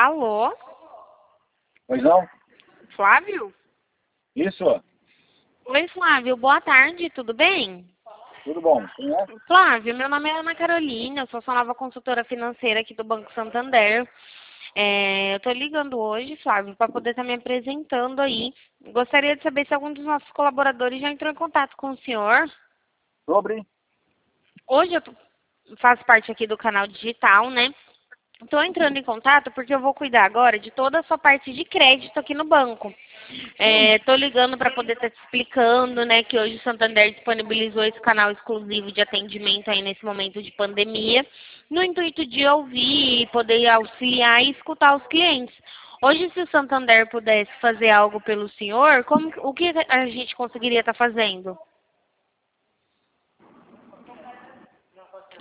Alô? Pois não? Flávio? Isso? Oi, Flávio. Boa tarde, tudo bem? Tudo bom? Quem é? Flávio, meu nome é Ana Carolina, eu sou sua nova consultora financeira aqui do Banco Santander. Eu tô ligando hoje, Flávio, para poder estar me apresentando aí. Gostaria de saber se algum dos nossos colaboradores já entrou em contato com o senhor. Sobre? Hoje faço parte aqui do canal digital, né? Estou entrando em contato porque eu vou cuidar agora de toda a sua parte de crédito aqui no banco. Estou ligando para poder estar te explicando, né, que hoje o Santander disponibilizou esse canal exclusivo de atendimento aí nesse momento de pandemia, no intuito de ouvir, poder auxiliar e escutar os clientes. Hoje, se o Santander pudesse fazer algo pelo senhor, o que a gente conseguiria estar fazendo?